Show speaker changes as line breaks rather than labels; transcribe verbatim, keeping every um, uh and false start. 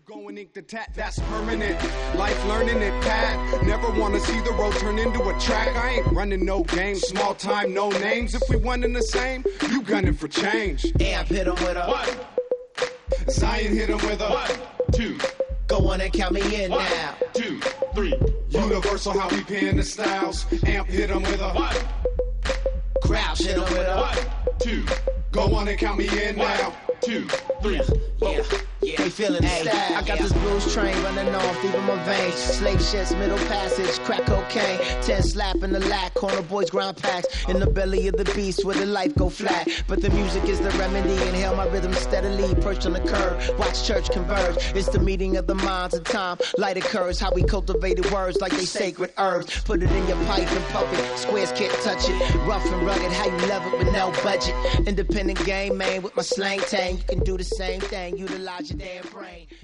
go and ink the tat, that's permanent. Life learning it, Pat. Never wanna see the road turn into a track. I ain't running no games, small time, no names. If we one in the same, you gunning for change.
Amp hit him with a
one. Zion hit him with a
one, two.
Go on and count me in
one,
now.
Two, three.
Universal how we pin the styles. Amp hit him with a
one.
Crouch hit him with a
one, two.
Go on and count me in
one,
now.
Two, three.
Yeah, yeah, yeah. They feeling the style. I got yeah. this blues train running off deep in my veins. Slave shits, middle passage, crack cocaine. Ten slap in the lack, corner boys grind packs. In the belly of the beast where the life go flat. But the music is the remedy. Inhale my rhythm steadily, perched on the curb. Watch church converge. It's the meeting of the minds and time. Light occurs, how we cultivated words like they sacred herbs. Put it in your pipe and puff it. Squares can't touch it. Rough and rugged, how you love it with no budget. Independent game, man, with my slang tang. You can do the same thing, utilize your damn brain.